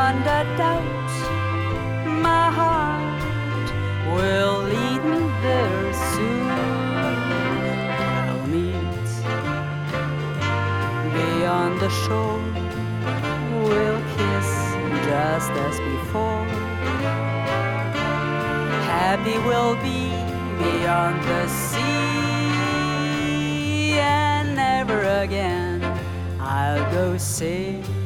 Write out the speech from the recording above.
beyond a doubt, my heart will lead me there soon. I'll meet beyond the shore, we'll kiss just as before. Happy we'll be beyond the sea, and never again I'll go sailing